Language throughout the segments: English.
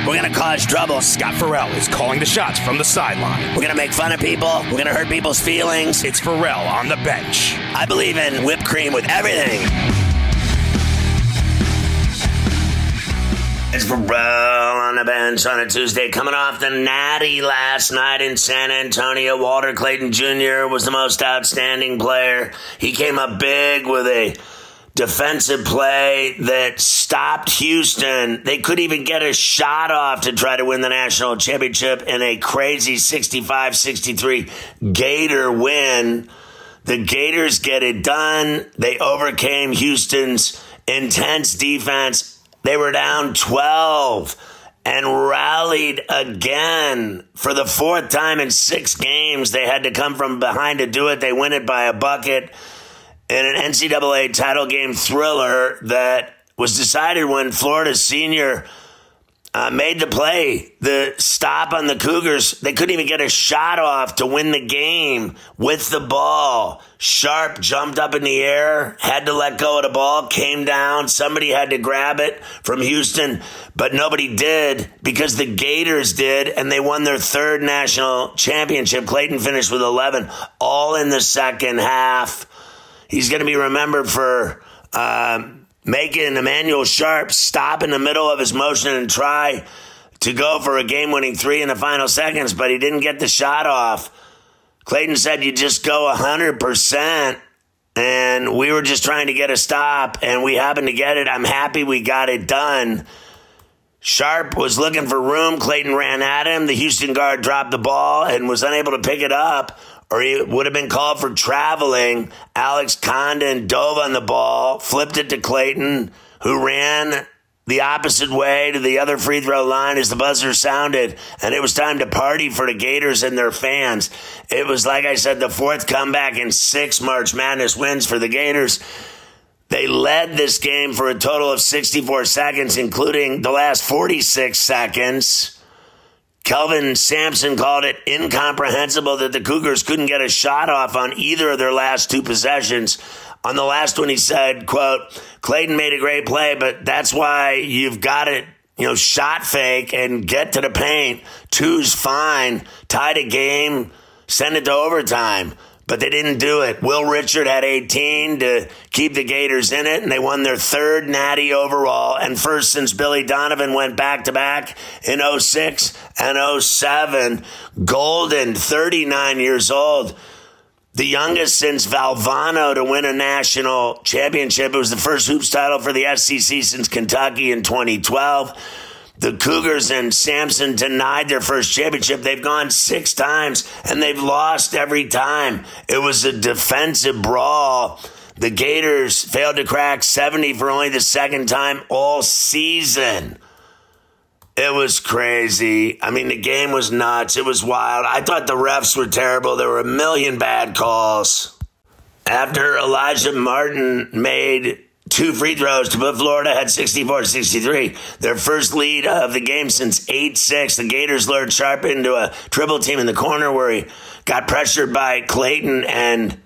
We're going to cause trouble. Scott Farrell is calling the shots from the sideline. We're going to make fun of people. We're going to hurt people's feelings. It's Farrell on the bench. I believe in whipped cream with everything. It's Farrell on the bench on a Tuesday. Coming off the Natty last night in San Antonio, Walter Clayton Jr. was the most outstanding player. He came up big with a defensive play that stopped Houston. They couldn't even get a shot off to try to win the national championship in a crazy 65-63 Gator win. The Gators get it done. They overcame Houston's intense defense. They were down 12 and rallied again. For the fourth time in 6 games, they had to come from behind to do it. They win it by a bucket in an NCAA title game thriller that was decided when Florida Senior made the play. The stop on the Cougars, they couldn't even get a shot off to win the game with the ball. Sharp jumped up in the air, had to let go of the ball, came down. Somebody had to grab it from Houston, but nobody did because the Gators did, and they won their third national championship. Clayton finished with 11, all in the second half. He's going to be remembered for making Emmanuel Sharp stop in the middle of his motion and try to go for a game-winning 3 in the final seconds, but he didn't get the shot off. Clayton said you just go 100%, and we were just trying to get a stop, and we happened to get it. I'm happy we got it done. Sharp was looking for room. Clayton ran at him. The Houston guard dropped the ball and was unable to pick it up, or he would have been called for traveling. Alex Condon dove on the ball, flipped it to Clayton, who ran the opposite way to the other free throw line as the buzzer sounded, and it was time to party for the Gators and their fans. It was, like I said, the fourth comeback in 6 March Madness wins for the Gators. They led this game for a total of 64 seconds, including the last 46 seconds. Kelvin Sampson called it incomprehensible that the Cougars couldn't get a shot off on either of their last 2 possessions. On the last one, he said, quote, Clayton made a great play, but that's why you've got to, shot fake and get to the paint. 2's fine. Tied a game, send it to overtime. But they didn't do it. Will Richard had 18 to keep the Gators in it, and they won their 3rd natty overall and first since Billy Donovan went back-to-back in 06 and 07. Golden, 39 years old, the youngest since Valvano to win a national championship. It was the first hoops title for the SEC since Kentucky in 2012. The Cougars and Sampson denied their first championship. They've gone 6 times, and they've lost every time. It was a defensive brawl. The Gators failed to crack 70 for only the 2nd time all season. It was crazy. I mean, the game was nuts. It was wild. I thought the refs were terrible. There were a million bad calls. After Elijah Martin made 2 free throws to put Florida at 64-63. Their first lead of the game since 8-6. The Gators lured Sharp into a triple team in the corner where he got pressured by Clayton, and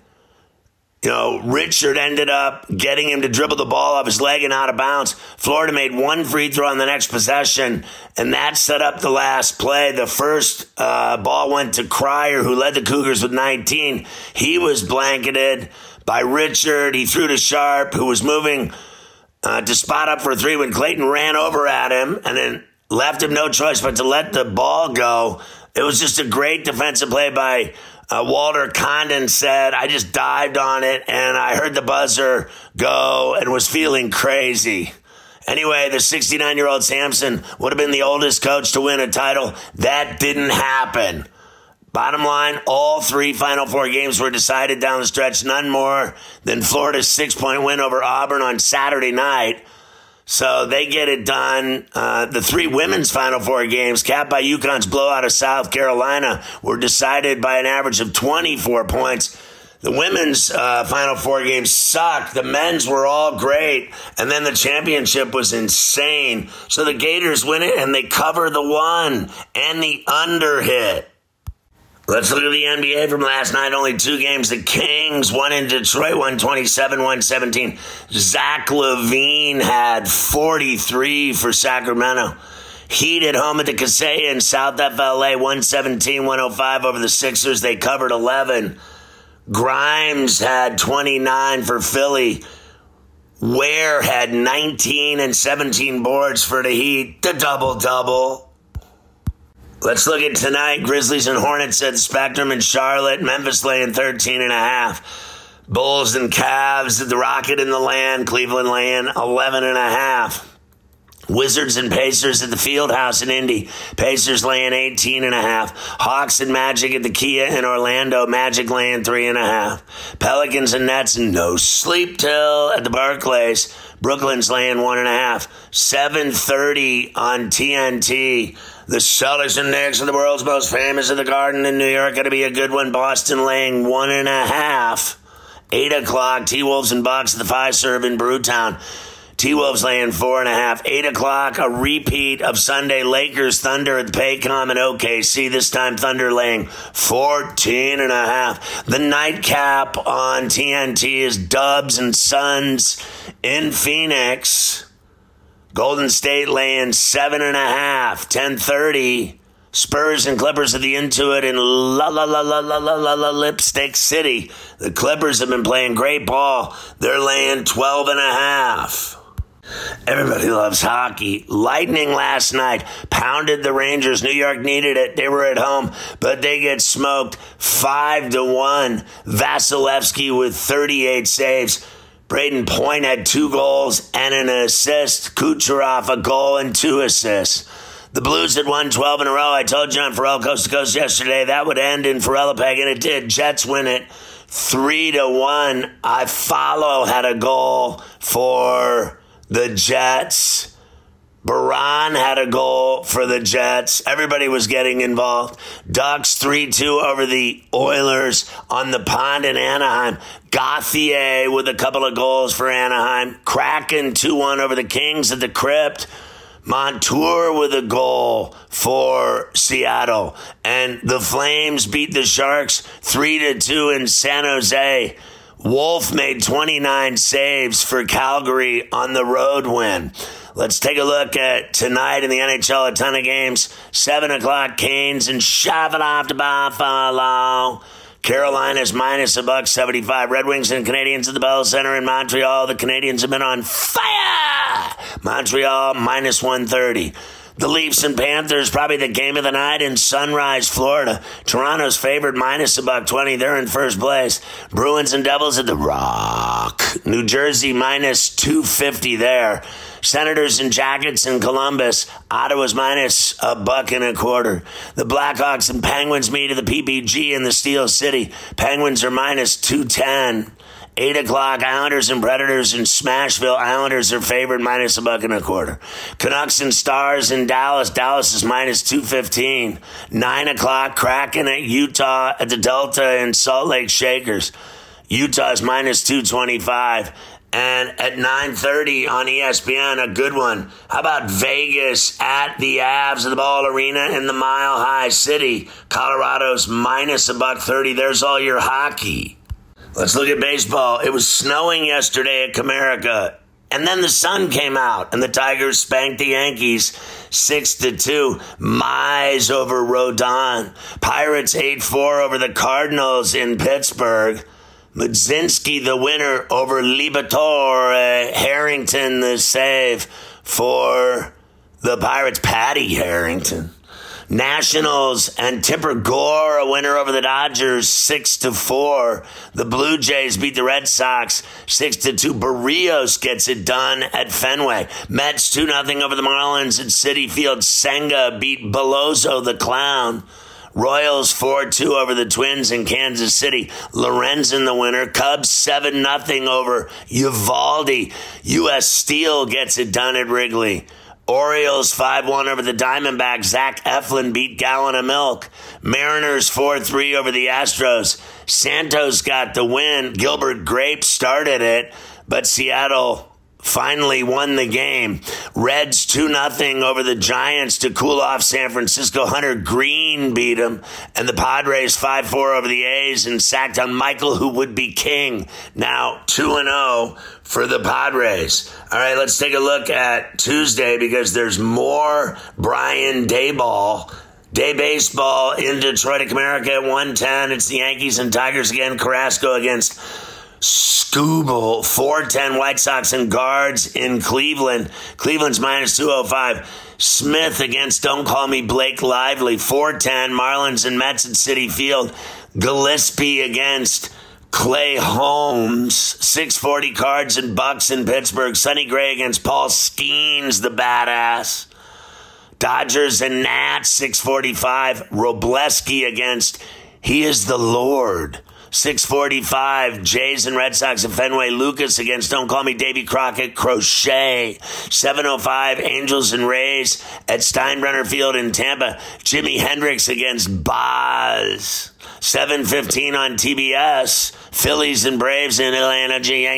Richard ended up getting him to dribble the ball off his leg and out of bounds. Florida made 1 free throw on the next possession, and that set up the last play. The first ball went to Cryer, who led the Cougars with 19. He was blanketed by Richard. He threw to Sharp, who was moving to spot up for a 3 when Clayton ran over at him and then left him no choice but to let the ball go. It was just a great defensive play by Walter. Condon said, I just dived on it and I heard the buzzer go and was feeling crazy. Anyway, the 69-year-old Sampson would have been the oldest coach to win a title. That didn't happen. Bottom line, all 3 Final Four games were decided down the stretch, none more than Florida's 6-point win over Auburn on Saturday night. So they get it done. The 3 women's Final Four games, capped by UConn's blowout of South Carolina, were decided by an average of 24 points. The women's Final Four games sucked. The men's were all great. And then the championship was insane. So the Gators win it, and they cover the 1 and the under hit. Let's look at the NBA from last night. Only 2 games. The Kings won in Detroit, 127-117. Zach LaVine had 43 for Sacramento. Heat at home at the Kaseya in South FLA, 117-105 over the Sixers. They covered 11. Grimes had 29 for Philly. Ware had 19 and 17 boards for the Heat. The double-double. Let's look at tonight. Grizzlies and Hornets at the Spectrum in Charlotte. Memphis laying 13.5. Bulls and Cavs at the Rocket in the Land. Cleveland laying 11.5. Wizards and Pacers at the Fieldhouse in Indy. Pacers laying 18.5. Hawks and Magic at the Kia in Orlando. Magic laying 3.5. Pelicans and Nets no sleep till at the Barclays. Brooklyn's laying 1.5. 7:30 on TNT. The Celtics and Knicks are the world's most famous of the Garden in New York. Going to be a good one. Boston laying 1.5. 8 o'clock. T-Wolves and Bucks at the Fiserv in Brewtown. T-Wolves laying 4.5. 8 o'clock, a repeat of Sunday Lakers Thunder at the Paycom in OKC. This time Thunder laying 14.5. The nightcap on TNT is Dubs and Suns in Phoenix. Golden State laying 7.5. 10:30. Spurs and Clippers at the Intuit in Lipstick City. The Clippers have been playing great ball. They're laying 12.5. Everybody loves hockey. Lightning last night pounded the Rangers. New York needed it. They were at home, but they get smoked 5-1. Vasilevsky with 38 saves. Braden Point had 2 goals and an assist. Kucherov a goal and 2 assists. The Blues had won 12 in a row. I told you on Pharrell Coast to Coast yesterday that would end in Pharrellapeg, and it did. Jets win it 3-1. I Follow had a goal for the Jets. Baran had a goal for the Jets. Everybody was getting involved. Ducks 3-2 over the Oilers on the pond in Anaheim. Gauthier with a couple of goals for Anaheim. Kraken 2-1 over the Kings at the Crypt. Montour with a goal for Seattle. And the Flames beat the Sharks 3-2 in San Jose. Wolf made 29 saves for Calgary on the road win. Let's take a look at tonight in the NHL. A ton of games. 7 o'clock, Canes and shove it off to Buffalo. Carolina's minus $1.75. Red Wings and Canadiens at the Bell Center in Montreal. The Canadiens have been on fire. Montreal minus 130. The Leafs and Panthers, probably the game of the night in Sunrise, Florida. Toronto's favored minus $1.20. They're in first place. Bruins and Devils at the Rock. New Jersey minus 250 there. Senators and Jackets in Columbus. Ottawa's minus $1.25. The Blackhawks and Penguins meet at the PPG in the Steel City. Penguins are minus 210. 8 o'clock, Islanders and Predators in Smashville. Islanders are favored minus $1.25. Canucks and Stars in Dallas. Dallas is minus 215. 9 o'clock, Kraken at Utah at the Delta in Salt Lake Shakers. Utah is minus 225. And at 9:30 on ESPN, a good one. How about Vegas at the Avs at the Ball Arena in the Mile High City? Colorado's minus $1.30. There's all your hockey. Let's look at baseball. It was snowing yesterday at Comerica, and then the sun came out, and the Tigers spanked the Yankees 6-2. Mize over Rodon. Pirates 8-4 over the Cardinals in Pittsburgh. Mudzinski the winner over Liberatore. Harrington the save for the Pirates. Patty Harrington. Nationals and Tipper Gore a winner over the Dodgers 6-4. The Blue Jays beat the Red Sox 6-2. Barrios gets it done at Fenway. Mets 2-0 over the Marlins at Citi Field. Senga beat Beloso the Clown. Royals 4-2 over the Twins in Kansas City. Lorenzen the winner. Cubs 7-0 over Uvalde. U.S. Steel gets it done at Wrigley. Orioles 5-1 over the Diamondbacks. Zach Eflin beat Gallon of Milk. Mariners 4-3 over the Astros. Santos got the win. Gilbert Grape started it, but Seattle finally won the game. Reds 2-0 over the Giants to cool off San Francisco. Hunter Green beat them. And the Padres 5-4 over the A's and sacked on Michael, who would be king. Now 2-0 for the Padres. All right, let's take a look at Tuesday because there's more Brian Daboll. Day baseball in Detroit at Comerica at 1:10. It's the Yankees and Tigers again. Carrasco against Skubal. 4:10 White Sox and Guards in Cleveland. Cleveland's minus 205. Smith against Don't Call Me Blake Lively. 4:10 Marlins and Mets at Citi Field. Gillespie against Clay Holmes. 6:40 Cards and Bucks in Pittsburgh. Sonny Gray against Paul Skeens, the badass. Dodgers and Nats, 6:45. Robleski against He is the Lord. 6:45. Jays and Red Sox at Fenway. Lucas against Don't Call Me Davy Crockett. Crochet. 7:05. Angels and Rays at Steinbrenner Field in Tampa. Jimi Hendrix against Boz. 7:15 on TBS. Phillies and Braves in Atlanta.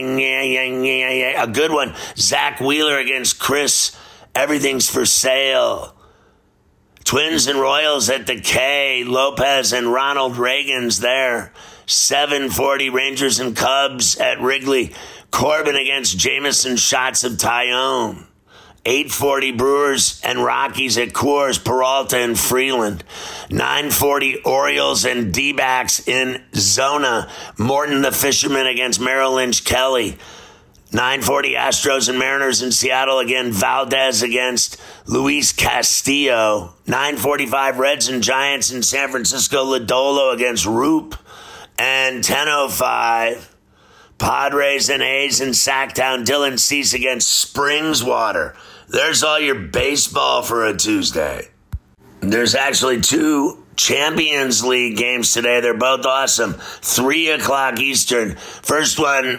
A good one. Zach Wheeler against Chris. Everything's for sale. Twins and Royals at the K. Lopez and Ronald Reagan's there. 7:40 Rangers and Cubs at Wrigley. Corbin against Jameson Shots of Tyone. 8:40 Brewers and Rockies at Coors. Peralta and Freeland. 9:40 Orioles and D-backs in Zona. Morton the Fisherman against Merrill Lynch Kelly. 9:40 Astros and Mariners in Seattle again. Valdez against Luis Castillo. 9:45 Reds and Giants in San Francisco. Lodolo against Roop. And 10:05 Padres and A's in Sacktown. Dylan Cease against Springswater. There's all your baseball for a Tuesday. There's actually two Champions League games today. They're both awesome. 3 o'clock Eastern. First one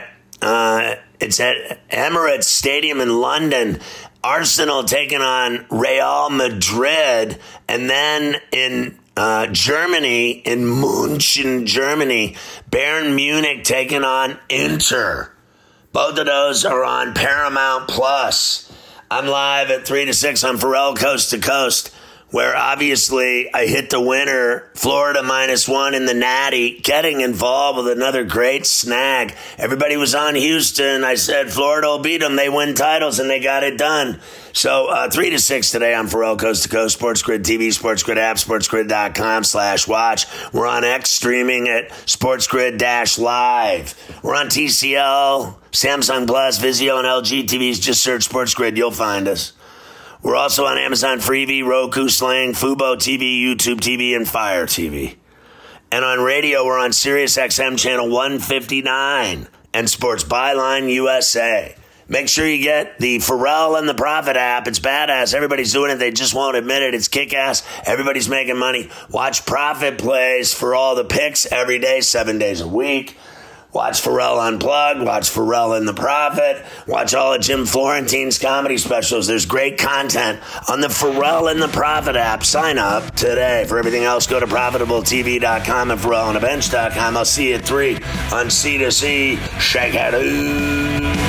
it's at Emirates Stadium in London. Arsenal taking on Real Madrid. And then in Germany, in München, Germany, Bayern Munich taking on Inter. Both of those are on Paramount Plus. I'm live at 3 to 6 on Pharrell Coast to Coast, where obviously I hit the winner, Florida -1 in the Natty, getting involved with another great snag. Everybody was on Houston. I said Florida will beat them. They win titles, and they got it done. So 3 to 6 today on Pharrell Coast to Coast, Sports Grid TV, Sports Grid app, sportsgrid.com/watch. We're on X streaming at SportsGrid-Live. We're on TCL, Samsung Plus, Vizio, and LG TVs. Just search Sports Grid. You'll find us. We're also on Amazon Freevee, Roku, Sling, Fubo TV, YouTube TV, and Fire TV. And on radio, we're on Sirius XM channel 159 and Sports Byline USA. Make sure you get the Pharrell and the Prophet app. It's badass. Everybody's doing it. They just won't admit it. It's kick-ass. Everybody's making money. Watch Prophet plays for all the picks every day, 7 days a week. Watch Pharrell Unplugged. Watch Pharrell and the Prophet. Watch all of Jim Florentine's comedy specials. There's great content on the Pharrell and the Prophet app. Sign up today. For everything else, go to ProfitableTV.com and PharrellOnTheBench.com. I'll see you at 3 on C2C. Shake it.